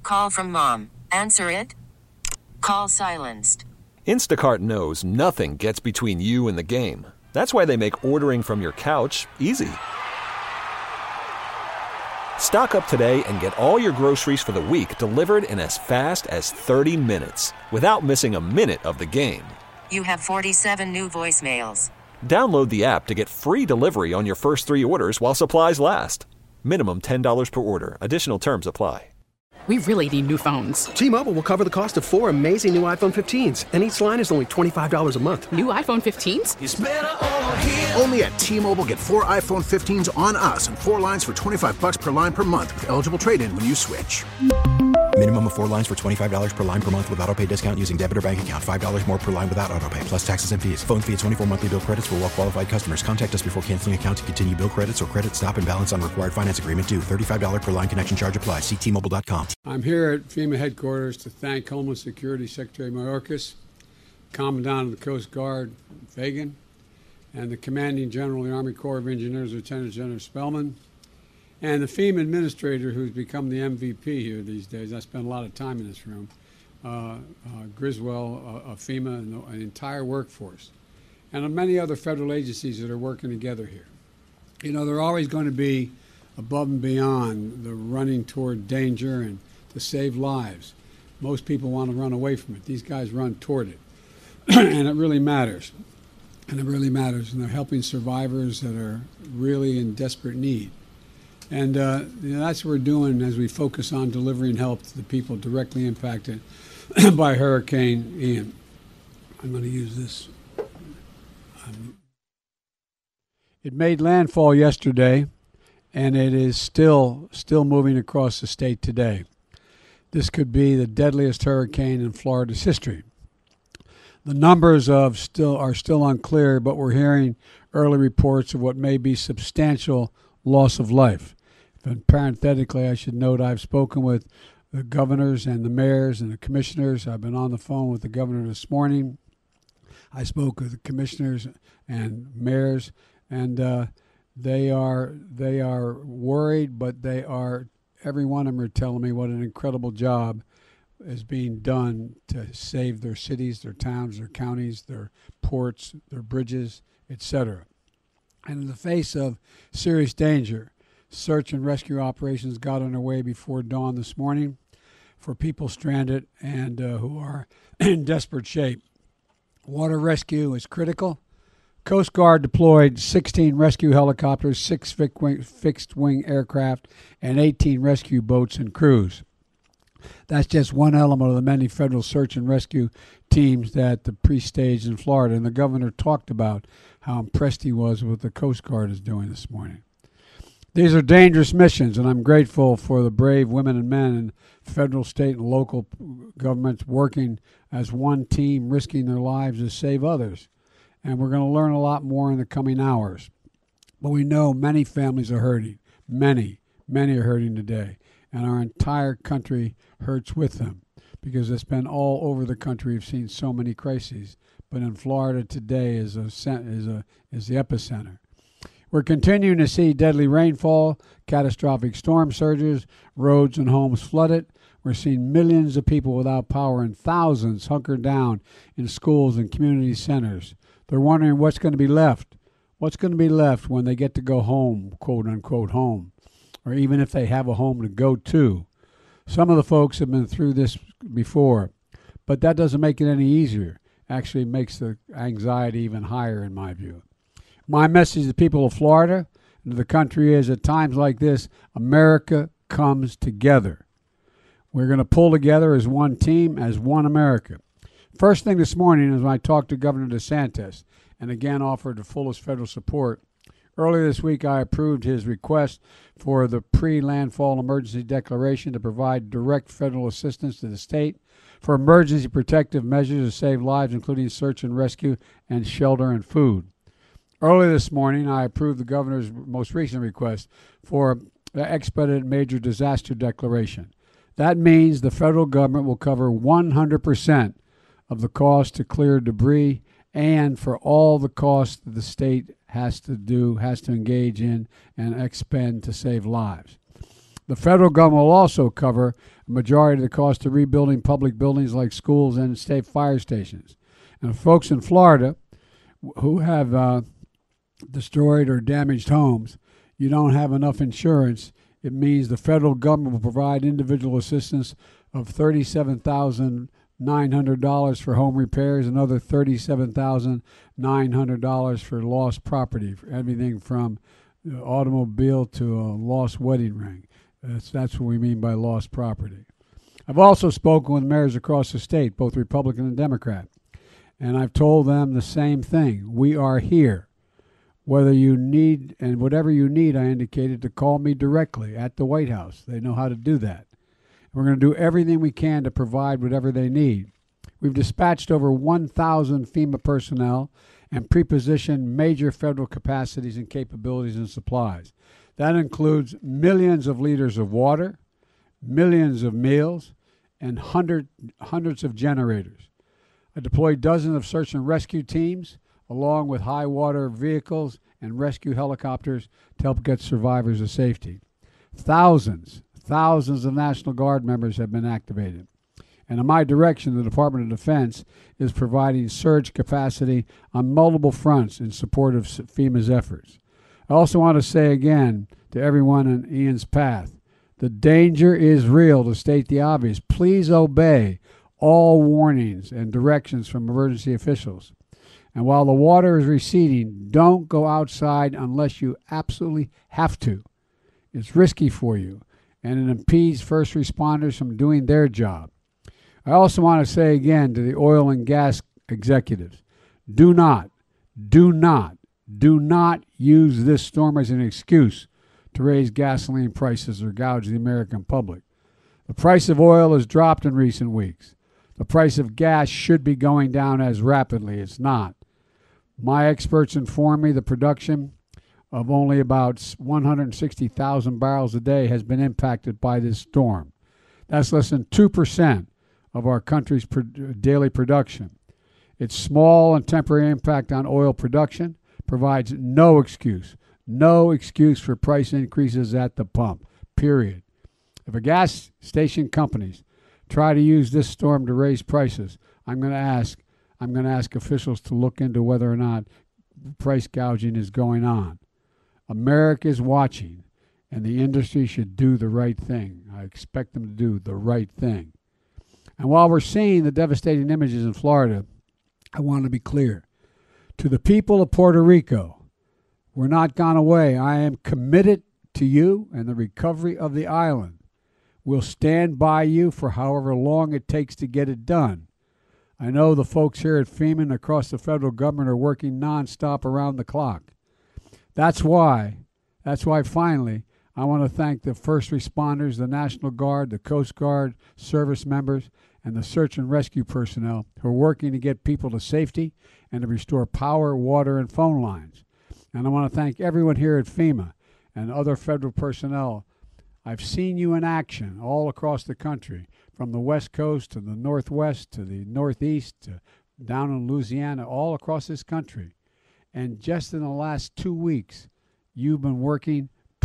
Call from mom. Answer it. Call silenced. Instacart knows nothing gets between you and the game. That's why they make ordering from your couch easy. Stock up today and get all your groceries for the week delivered in as fast as 30 minutes without missing a minute of the game. You have 47 new voicemails. Download the app to get free delivery on your first 3 orders while supplies last. Minimum $10 per order. Additional terms apply. We really need new phones. T-Mobile will cover the cost of 4 amazing new iPhone 15s, and each line is only $25 a month. New iPhone 15s? It's better over here. Only at T-Mobile, get 4 iPhone 15s on us and 4 lines for $25 per line per month with eligible trade-in when you switch. Minimum of 4 lines for $25 per line per month with autopay discount using debit or bank account. $5 more per line without autopay, plus taxes and fees. Phone fee at 24 monthly bill credits for well-qualified customers. Contact us before canceling account to continue bill credits or credit stop and balance on required finance agreement due. $35 per line connection charge applies. See T-Mobile.com. I'm here at FEMA headquarters to thank Homeland Security Secretary Mayorkas, Commandant of the Coast Guard, Fagan, and the Commanding General of the Army Corps of Engineers, Lieutenant General Spellman, and the FEMA administrator who's become the MVP here these days. I spent a lot of time in this room. Griswold of FEMA and the entire workforce. And many other federal agencies that are working together here. You know, they're always going to be above and beyond the running toward danger and to save lives. Most people want to run away from it. These guys run toward it. And it really matters. And it really matters. And they're helping survivors that are really in desperate need. And that's what we're doing as we focus on delivering help to the people directly impacted by Hurricane Ian. I'm going to use this. It made landfall yesterday, and it is still moving across the state today. This could be the deadliest hurricane in Florida's history. The numbers are still unclear, but we're hearing early reports of what may be substantial loss of life. And parenthetically, I should note I've spoken with the governors and the mayors and the commissioners. I've been on the phone with the governor this morning. I spoke with the commissioners and mayors, and they are worried, but every one of them are telling me what an incredible job is being done to save their cities, their towns, their counties, their ports, their bridges, etc. And in the face of serious danger, search and rescue operations got underway before dawn this morning for people stranded and who are in desperate shape. Water rescue is critical. Coast Guard deployed 16 rescue helicopters, 6 fixed-wing aircraft, and 18 rescue boats and crews. That's just one element of the many federal search and rescue teams that the pre-staged in Florida. And the governor talked about how impressed he was with what the Coast Guard is doing this morning. These are dangerous missions, and I'm grateful for the brave women and men in federal, state, and local governments working as one team, risking their lives to save others. And we're going to learn a lot more in the coming hours. But we know many families are hurting. Many are hurting today. And our entire country hurts with them because it's been all over the country. We've seen so many crises. But in Florida today is the epicenter. We're continuing to see deadly rainfall, catastrophic storm surges, roads and homes flooded. We're seeing millions of people without power and thousands hunkered down in schools and community centers. They're wondering what's going to be left. What's going to be left when they get to go home, quote unquote home, or even if they have a home to go to. Some of the folks have been through this before, but that doesn't make it any easier. Actually makes the anxiety even higher in my view. My message to the people of Florida and to the country is at times like this, America comes together. We're going to pull together as one team, as one America. First thing this morning is when I talked to Governor DeSantis and again offered the fullest federal support. Earlier this week, I approved his request for the pre-landfall emergency declaration to provide direct federal assistance to the state for emergency protective measures to save lives, including search and rescue and shelter and food. Earlier this morning, I approved the governor's most recent request for the expedited major disaster declaration. That means the federal government will cover 100% of the cost to clear debris and for all the costs that the state has to engage in and expend to save lives. The federal government will also cover a majority of the cost of rebuilding public buildings like schools and state fire stations. And folks in Florida who have destroyed or damaged homes, you don't have enough insurance, it means the federal government will provide individual assistance of $37,900 for home repairs, another $37,900 for lost property, for everything from automobile to a lost wedding ring. That's what we mean by lost property. I've also spoken with mayors across the state, both Republican and Democrat, and I've told them the same thing. We are here. Whether you need, and whatever you need, I indicated to call me directly at the White House. They know how to do that. We're going to do everything we can to provide whatever they need. We've dispatched over 1,000 FEMA personnel and prepositioned major federal capacities and capabilities and supplies. That includes millions of liters of water, millions of meals, and hundreds of generators. I deployed dozens of search and rescue teams, along with high water vehicles and rescue helicopters to help get survivors to safety. Thousands of National Guard members have been activated. And in my direction, the Department of Defense is providing surge capacity on multiple fronts in support of FEMA's efforts. I also want to say again to everyone in Ian's path, the danger is real. To state the obvious, please obey all warnings and directions from emergency officials. And while the water is receding, don't go outside unless you absolutely have to. It's risky for you, and it impedes first responders from doing their job. I also want to say again to the oil and gas executives, do not use this storm as an excuse to raise gasoline prices or gouge the American public. The price of oil has dropped in recent weeks. The price of gas should be going down as rapidly. It's not. My experts inform me the production of only about 160,000 barrels a day has been impacted by this storm. That's less than 2% of our country's daily production. Its small and temporary impact on oil production provides no excuse for price increases at the pump, period. If a gas station companies try to use this storm to raise prices, I'm going to ask officials to look into whether or not price gouging is going on. America is watching, and the industry should do the right thing. I expect them to do the right thing. And while we're seeing the devastating images in Florida, I want to be clear. To the people of Puerto Rico, we're not gone away. I am committed to you and the recovery of the island. We'll stand by you for however long it takes to get it done. I know the folks here at FEMA and across the federal government are working nonstop around the clock. That's why finally, I want to thank the first responders, the National Guard, the Coast Guard, service members, and the search and rescue personnel who are working to get people to safety and to restore power, water, and phone lines. And I want to thank everyone here at FEMA and other federal personnel. I've seen you in action all across the country, from the West Coast to the Northwest to the Northeast to down in Louisiana, all across this country. And just in the last 2 weeks, you've been working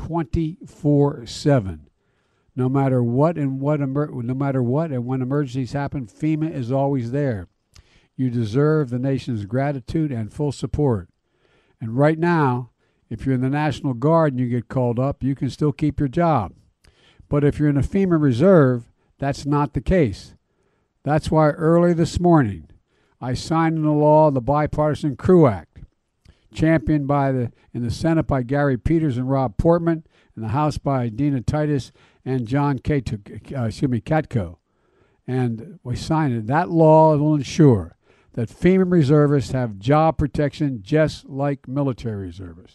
24/7. No matter what and when emergencies happen, FEMA is always there. You deserve the nation's gratitude and full support. And right now, if you're in the National Guard and you get called up, you can still keep your job. But if you're in a FEMA reserve, that's not the case. That's why early this morning, I signed into law the Bipartisan CREW Act, championed in the Senate by Gary Peters and Rob Portman, in the House by Dina Titus and John Katko. And we signed it. That law will ensure that FEMA reservists have job protection just like military reservists.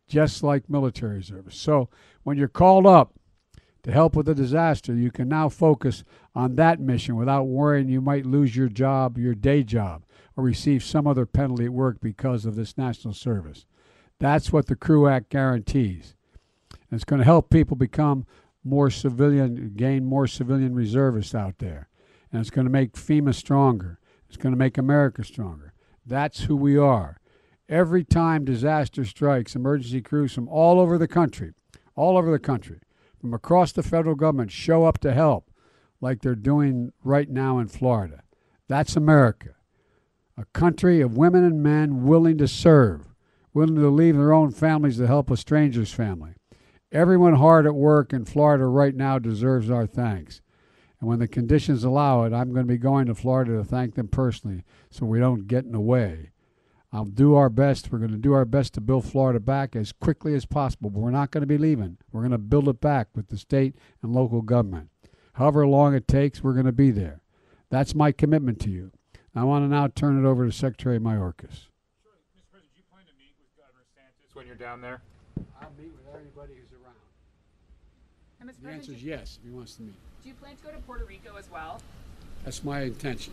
So when you're called up to help with a disaster, you can now focus on that mission without worrying you might lose your job, your day job, or receive some other penalty at work because of this national service. That's what the CREW Act guarantees. And it's going to help people become gain more civilian reservists out there. And it's going to make FEMA stronger. It's going to make America stronger. That's who we are. Every time disaster strikes, emergency crews from all over the country, from across the federal government show up to help like they're doing right now in Florida. That's America, a country of women and men willing to serve, willing to leave their own families to help a stranger's family. Everyone hard at work in Florida right now deserves our thanks. And when the conditions allow it, I'm going to be going to Florida to thank them personally so we don't get in the way. I'll do our best. We're going to do our best to build Florida back as quickly as possible, but we're not going to be leaving. We're going to build it back with the state and local government. However long it takes, we're going to be there. That's my commitment to you. I want to now turn it over to Secretary Mayorkas. Sure. Mr. President, do you plan to meet with Governor DeSantis when you're down there? I'll meet with everybody who's around. And Mr. The answer President, is yes, if he wants to meet. do you plan to go to Puerto Rico as well? That's my intention.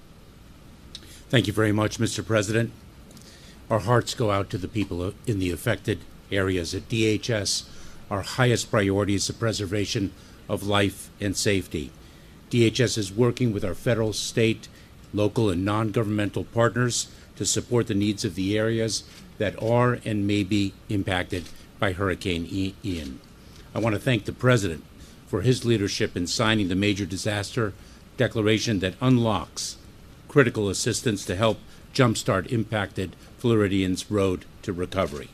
Thank you very much, Mr. President. Our hearts go out to the people in the affected areas. At DHS, our highest priority is the preservation of life and safety. DHS is working with our federal, state, local, and non-governmental partners to support the needs of the areas that are and may be impacted by Hurricane Ian. I want to thank the President for his leadership in signing the major disaster declaration that unlocks critical assistance to help jumpstart impacted Floridians' road to recovery.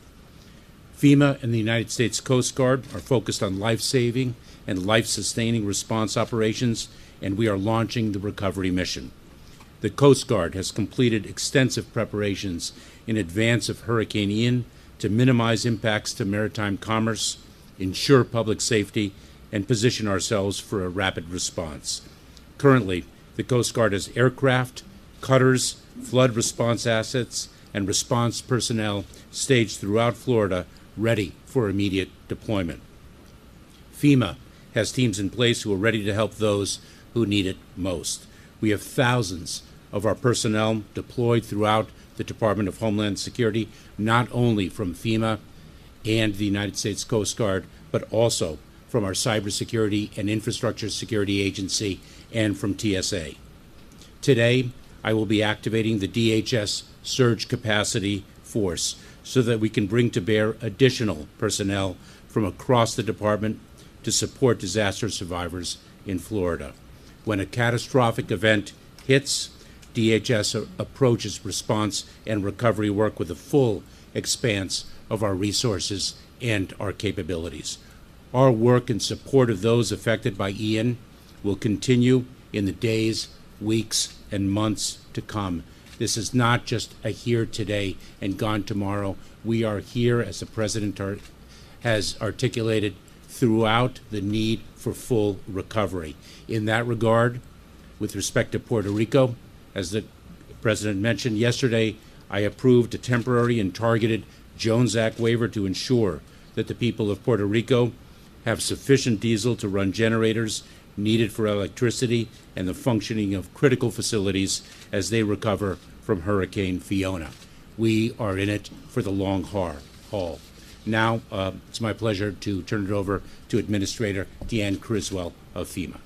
FEMA and the United States Coast Guard are focused on life-saving and life-sustaining response operations, and we are launching the recovery mission. The Coast Guard has completed extensive preparations in advance of Hurricane Ian to minimize impacts to maritime commerce, ensure public safety, and position ourselves for a rapid response. Currently, the Coast Guard has aircraft, cutters, flood response assets, and response personnel staged throughout Florida ready for immediate deployment. FEMA has teams in place who are ready to help those who need it most. We have thousands of our personnel deployed throughout the Department of Homeland Security, not only from FEMA and the United States Coast Guard, but also from our Cybersecurity and Infrastructure Security Agency and from TSA. Today, I will be activating the DHS Surge Capacity Force so that we can bring to bear additional personnel from across the department to support disaster survivors in Florida. When a catastrophic event hits, DHS approaches response and recovery work with the full expanse of our resources and our capabilities. Our work in support of those affected by Ian will continue in the days, weeks, and months to come. This is not just a here today and gone tomorrow. We are here, as the President has articulated, throughout the need for full recovery. In that regard, with respect to Puerto Rico, as the President mentioned yesterday, I approved a temporary and targeted Jones Act waiver to ensure that the people of Puerto Rico have sufficient diesel to run generators needed for electricity and the functioning of critical facilities as they recover from Hurricane Fiona. We are in it for the long haul. Now, it's my pleasure to turn it over to Administrator Deanne Criswell of FEMA.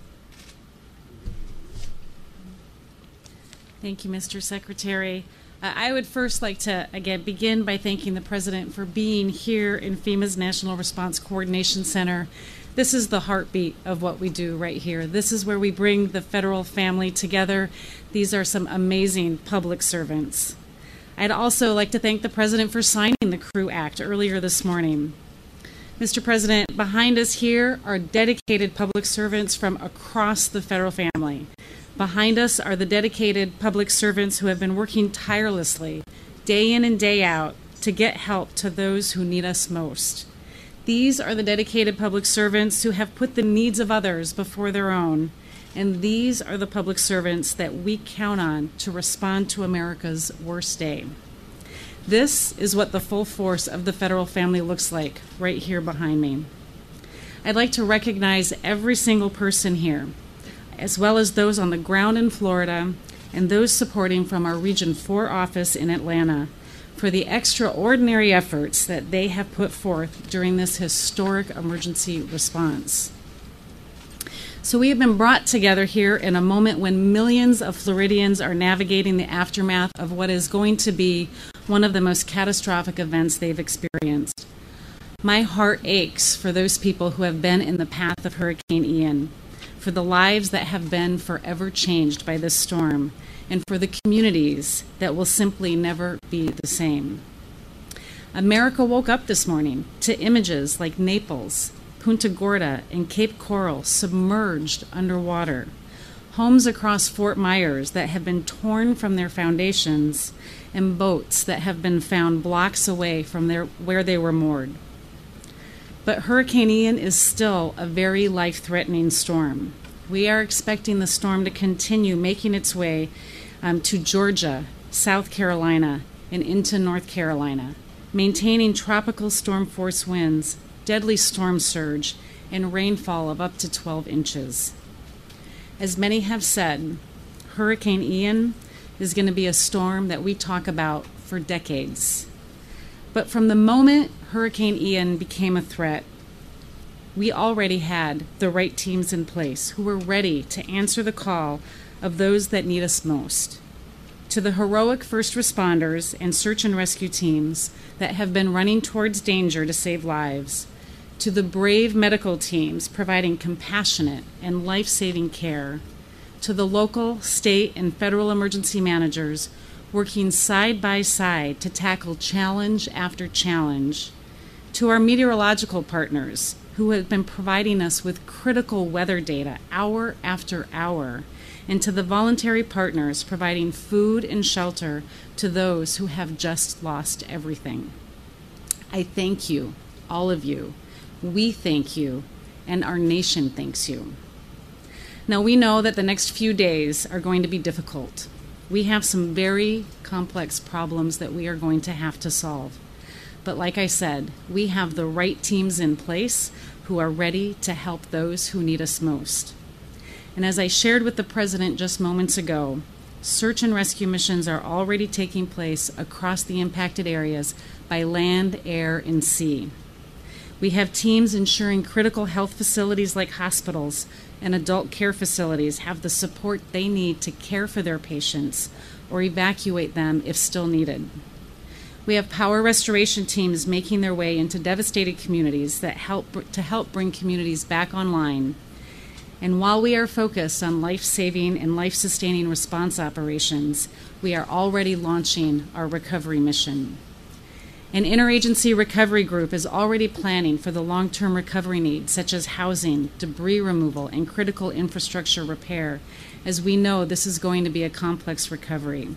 Thank you, Mr. Secretary. I would first like to, again, begin by thanking the President for being here in FEMA's National Response Coordination Center. This is the heartbeat of what we do right here. This is where we bring the federal family together. These are some amazing public servants. I'd also like to thank the President for signing the CREW Act earlier this morning. Mr. President, behind us here are dedicated public servants from across the federal family. Behind us are the dedicated public servants who have been working tirelessly, day in and day out, to get help to those who need us most. These are the dedicated public servants who have put the needs of others before their own. And these are the public servants that we count on to respond to America's worst day. This is what the full force of the federal family looks like right here behind me. I'd like to recognize every single person here, as well as those on the ground in Florida and those supporting from our Region 4 office in Atlanta, for the extraordinary efforts that they have put forth during this historic emergency response. So we have been brought together here in a moment when millions of Floridians are navigating the aftermath of what is going to be one of the most catastrophic events they've experienced. My heart aches for those people who have been in the path of Hurricane Ian, for the lives that have been forever changed by this storm, and for the communities that will simply never be the same. America woke up this morning to images like Naples, Punta Gorda, and Cape Coral submerged underwater. Homes across Fort Myers that have been torn from their foundations, and boats that have been found blocks away from where they were moored. But Hurricane Ian is still a very life-threatening storm. We are expecting the storm to continue making its way to Georgia, South Carolina, and into North Carolina, maintaining tropical storm force winds, deadly storm surge, and rainfall of up to 12 inches. As many have said, Hurricane Ian is going to be a storm that we talk about for decades. But from the moment Hurricane Ian became a threat, we already had the right teams in place who were ready to answer the call of those that need us most. To the heroic first responders and search and rescue teams that have been running towards danger to save lives, to the brave medical teams providing compassionate and life-saving care, to the local, state, and federal emergency managers working side by side to tackle challenge after challenge, to our meteorological partners who have been providing us with critical weather data hour after hour, and to the voluntary partners providing food and shelter to those who have just lost everything. I thank you, all of you. We thank you, and our nation thanks you. Now, we know that the next few days are going to be difficult. We have some very complex problems that we are going to have to solve. But like I said, we have the right teams in place who are ready to help those who need us most. And as I shared with the President just moments ago, search and rescue missions are already taking place across the impacted areas by land, air, and sea. We have teams ensuring critical health facilities like hospitals and adult care facilities have the support they need to care for their patients or evacuate them if still needed. We have power restoration teams making their way into devastated communities that help bring communities back online. And while we are focused on life-saving and life-sustaining response operations, we are already launching our recovery mission. An interagency recovery group is already planning for the long-term recovery needs, such as housing, debris removal, and critical infrastructure repair, as we know this is going to be a complex recovery.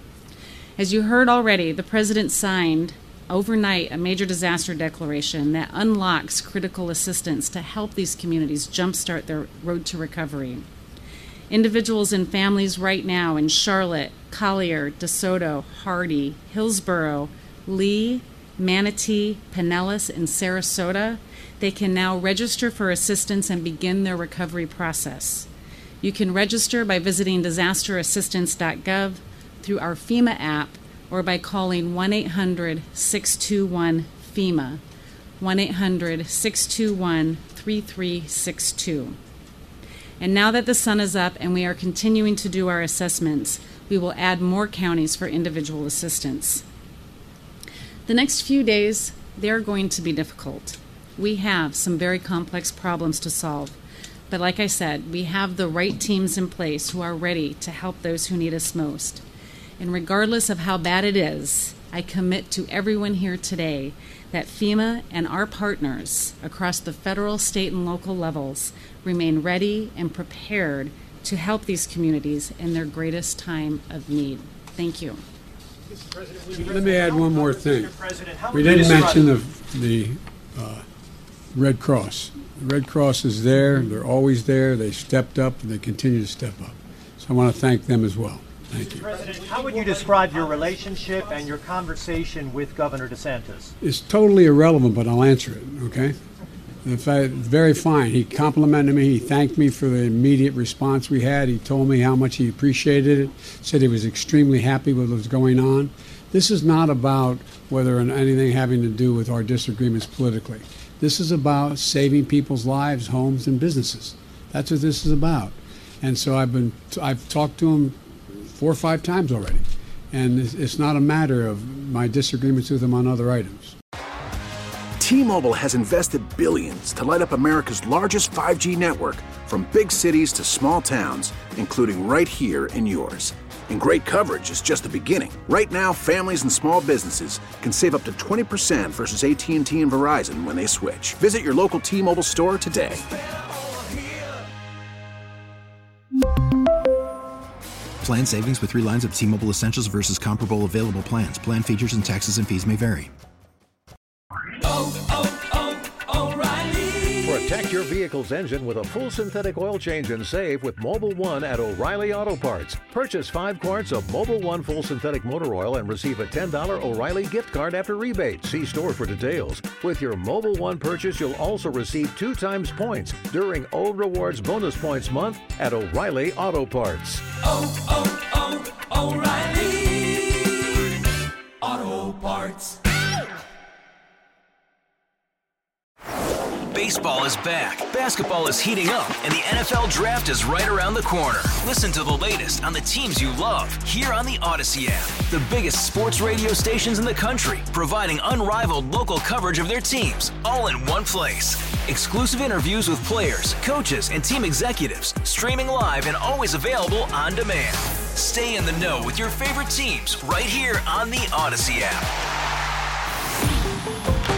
As you heard already, the President signed overnight a major disaster declaration that unlocks critical assistance to help these communities jumpstart their road to recovery. Individuals and families right now in Charlotte, Collier, DeSoto, Hardy, Hillsborough, Lee, Manatee, Pinellas, and Sarasota, they can now register for assistance and begin their recovery process. You can register by visiting disasterassistance.gov, through our FEMA app, or by calling 1-800-621-FEMA, 1-800-621-3362. And now that the sun is up and we are continuing to do our assessments, we will add more counties for individual assistance. The next few days, they're going to be difficult. We have some very complex problems to solve. But like I said, we have the right teams in place who are ready to help those who need us most. And regardless of how bad it is, I commit to everyone here today that FEMA and our partners across the federal, state, and local levels remain ready and prepared to help these communities in their greatest time of need. Thank you. Let me add one more thing. We didn't mention the Red Cross. The Red Cross is there. They're always there. They stepped up, and they continue to step up. So I want to thank them as well. Thank you. President, how would you describe your relationship and your conversation with Governor DeSantis? It's totally irrelevant, but I'll answer it, okay? In fact, very fine. He complimented me. He thanked me for the immediate response we had. He told me how much he appreciated it, said he was extremely happy with what was going on. This is not about whether anything having to do with our disagreements politically. This is about saving people's lives, homes, and businesses. That's what this is about. And so I've talked to him 4 or 5 times already. And it's not a matter of my disagreements with him on other items. T-Mobile has invested billions to light up America's largest 5G network, from big cities to small towns, including right here in yours. And great coverage is just the beginning. Right now, families and small businesses can save up to 20% versus AT&T and Verizon when they switch. Visit your local T-Mobile store today. Plan savings with 3 lines of T-Mobile Essentials versus comparable available plans. Plan features and taxes and fees may vary. Protect your vehicle's engine with a full synthetic oil change and save with Mobil 1 at O'Reilly Auto Parts. Purchase 5 quarts of Mobil 1 full synthetic motor oil and receive a $10 O'Reilly gift card after rebate. See store for details. With your Mobil 1 purchase, you'll also receive 2 times points during O Rewards Bonus Points Month at O'Reilly Auto Parts. O'Reilly Auto Parts. Baseball is back, basketball is heating up, and the NFL Draft is right around the corner. Listen to the latest on the teams you love here on the Odyssey app. The biggest sports radio stations in the country, providing unrivaled local coverage of their teams, all in one place. Exclusive interviews with players, coaches, and team executives, streaming live and always available on demand. Stay in the know with your favorite teams right here on the Odyssey app.